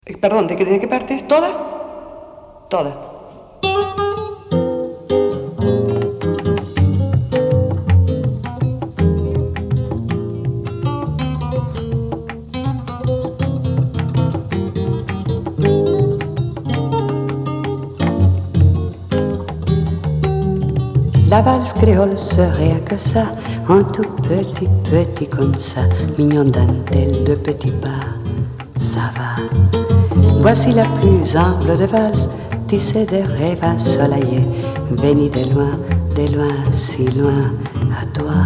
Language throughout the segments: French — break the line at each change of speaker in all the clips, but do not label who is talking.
Perdón, ¿de qué parte es? ¿Toda? Toda.
La valse créole serait que ça, un tout petit comme ça, mignon dentelle de petits pas, ça va. Voici la plus humble des valses, tissée des rêves ensoleillés, bénie de loin, si loin, à toi.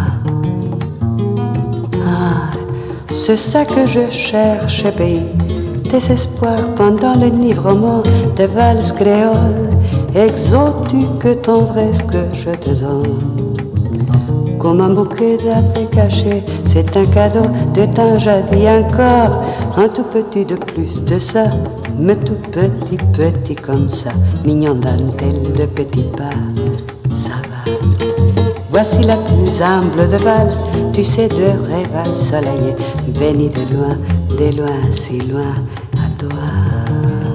Ah, c'est ça que je cherche, pays, désespoir pendant l'enivrement des valses créoles. Exotique tendresse que je te donne. Comme un bouquet d'après caché, c'est un cadeau de temps jadis encore. Un tout petit de plus de ça, mais tout petit comme ça. Mignon dentelle de petits pas, ça va. Voici la plus humble de valse, tu sais, de rêve ensoleillé, béni de loin, si loin, à toi.